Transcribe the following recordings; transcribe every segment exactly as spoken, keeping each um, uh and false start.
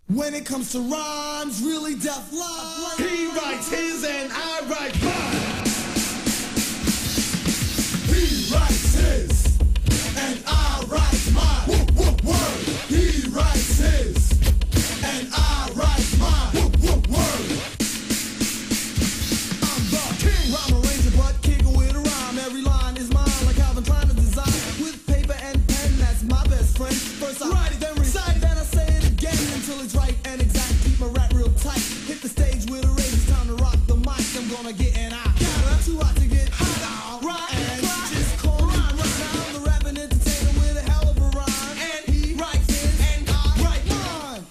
When it comes to rhymes, really deaf lines. He writes his and I write mine. He writes his and I write mine. Whoop, whoop, word. He writes his and I write mine. Whoop, whoop, word. I'm the king. Rhyme arranger, but king with a rhyme. Every line is mine, like I've been trying to design. With paper and pen, that's my best friend. First I write it, then recite, then I say it again until it's right and exact. Keep my rap real tight. Hit the stage with a rage. It's time to rock the mic. I'm gonna get an eye. I'm too hot to get hot. Right and just call rhyme. Right now I'm the rapping entertainer with a hell of a rhyme. And he writes his and I write mine.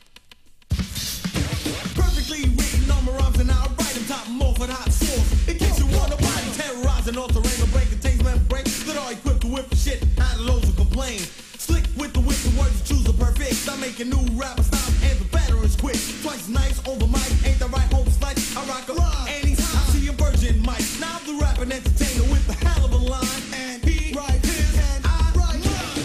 Perfectly written on my rhymes and I write them top them off with hot sauce. In case you wanna buy them, terrorizing all terrain or break the taste man break. That are equipped to whip the shit. Out of loads of complain. Slick with the wit, the words you choose are perfect. I'm making new rappers stop and the batter is quick. Twice as nice on the mic, ain't the right home slice. I rock a rhyme and he's hot. I see a virgin mic. Now I'm the rapping entertainer with a hell of a line. And he writes his and I write mine.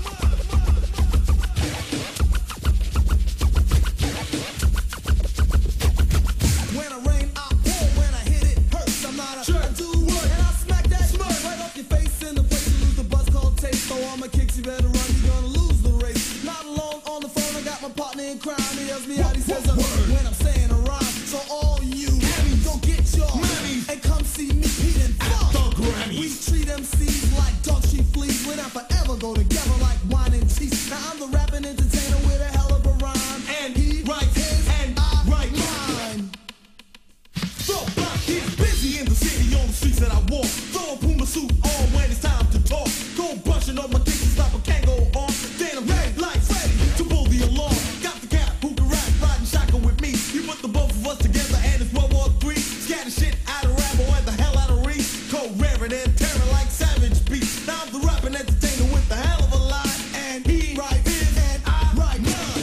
When I rain, I pour. When I hit it, hurts. I'm not a sure. I do what? And I smack that smirk right off your face in the place you lose the buzz called taste. So all my kicks, you better run. You're gonna lose the race. Not alone on the phone. I got my partner in crime. He yells me out. He says I'm when I'm saying a rhyme. So all you go get your Grammys and come see me, Pete and Funk. We treat M Cs like dogs, she fleas. We're not forever go together like wine and cheese. Now I'm the rapping entertainer with a hell of a rhyme. And he writes his and I write mine. So uh, he's busy in the city on the streets that I walk. Throw a Puma suit on when it's time to talk. Go brushing on my kicks and stop a can't go on. Then I'm ready like Freddy to pull the alarm. Got the cat who can rap, riding shotgun with me. You put the both of us together and it's World War Three. Scatter shit out of rap or the hell out of reach. Cold raring and tearing like Savage Beats. Now I'm the rapping entertainer with the hell of a line. And he writes his and I write mine.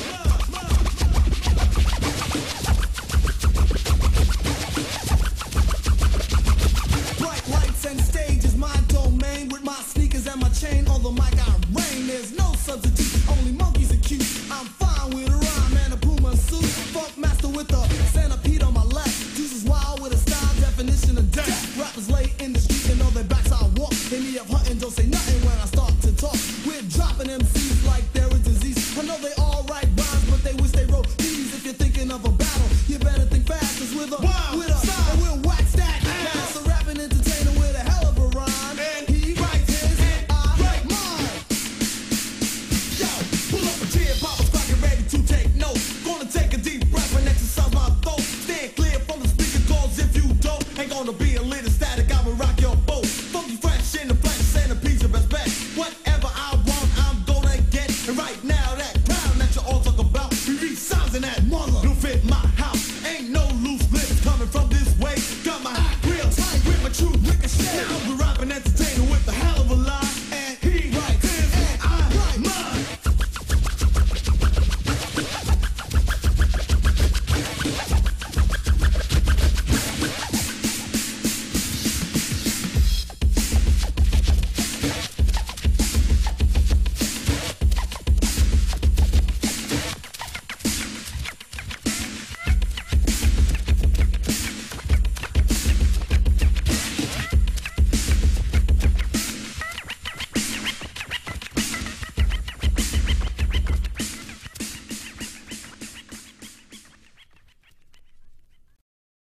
Bright lights and stage is my domain. With my sneakers and my chain on the mic I reign. There's no substitute, only monkeys are cute. I'm fine with a rhyme and a Puma suit. Funk master with a centipede on my left. Jesus wild with a style definition of death. Rappers lay in the street and know their backs I walk. They me up hunting, don't say nothing when I start to talk. We're dropping M Cs like they're a disease. I know they all write rhymes, but they wish they wrote these. If you're thinking of a battle, you better think fast. Cause with a Wow. with a style, and we'll wax that. Now I'm the rapping entertainer with a hell of a rhyme. And he writes his and I write mine. Yo, pull up a chair, pop a squat, get ready to take notes. Gonna take a deep breath and exercise my throat. Stand clear from the speaker calls if you don't. Ain't gonna be a little static, I will rock your boat. Funky fresh in the flesh, centerpiece of respect. Whatever I want, I'm gonna get. And right now, that crown that you all talk about, we reach sounds in that.